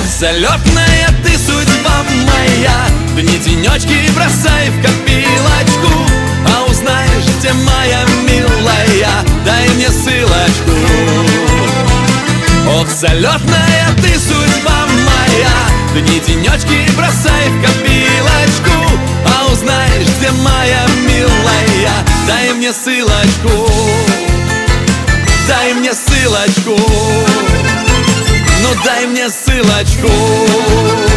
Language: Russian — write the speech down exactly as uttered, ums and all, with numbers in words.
Залетная ты судьба моя, дни денечки бросай в копилочку. А узнаешь, где моя милая, дай мне ссылочку. Ох, залетная ты судьба моя, дни денечки бросай в копилочку. А узнаешь, где моя милая, дай мне ссылочку. Дай мне ссылочку. Ну дай мне ссылочку.